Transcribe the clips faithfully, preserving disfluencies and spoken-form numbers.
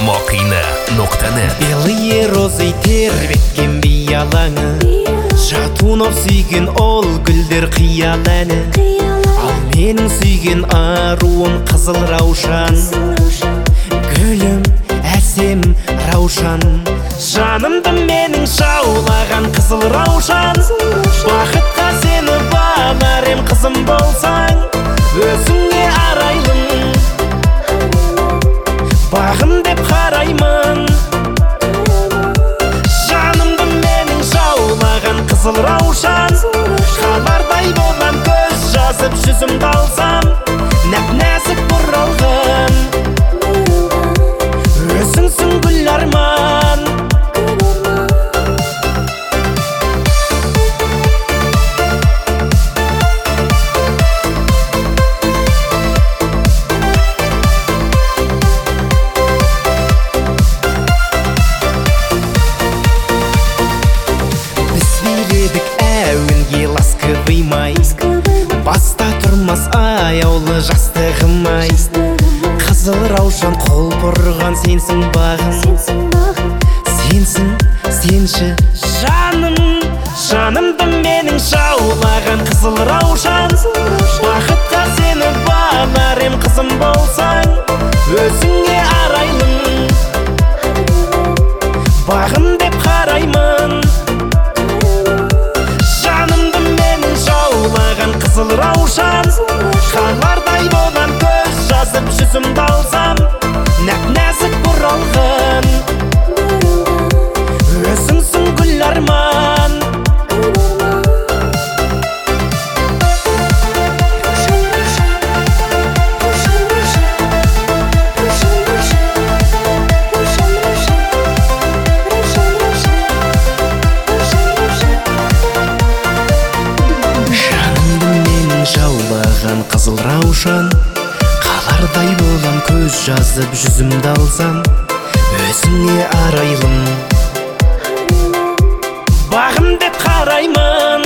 Мокина нокта нет. Белые розы тербеткен биялаңы, жатунов сүйген ол гүлдер қиял әні. Ал менің сүйген аруым қызыл раушан, гүлім әсем раушан. Жанымды менің жаулаған қызыл раушан, бақытқа сені бағар ем қызым болсаң, өзіңе арайлым, бағым деп қараймын. Жанымды менің жаулаған қызыл раушан, қалардай болам көз жазып жүзімді алсам, нәп-нәзік бұралған, өзіңсің гүл арман. Ласковый май, баста тұрмас аяулы жастығым ай. Қызыл раушан қол бұрған сенсің бағым, сенсің, сенші жаным. Жанымды менің жаулаған қызыл раушан, бақытқа сені бағар ем қызым болсаң, өзіңе арайлым, бағым деп қараймын. Қызыл раушан, қалардай болам көз жазып жүзімді алсам, нәп-нәзік бұралған, өзіңсің гүл арман. Жаулаған қызыл раушан, қалардай болам көз жазып жүзімді алсам, өзіңе арайлым, бағым деп қараймын.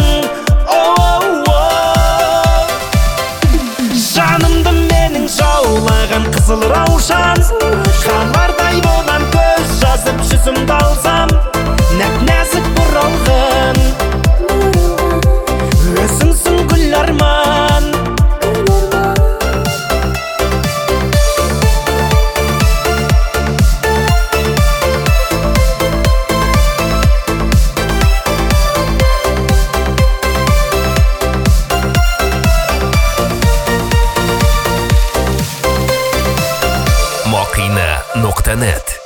Жанымды менің жаулаған қызыл раушан, қалардай болам көз жазып жүзімді алсам, нәп-нәзік бұралған, өзіңсің гүл арман. Мокина нокта нет.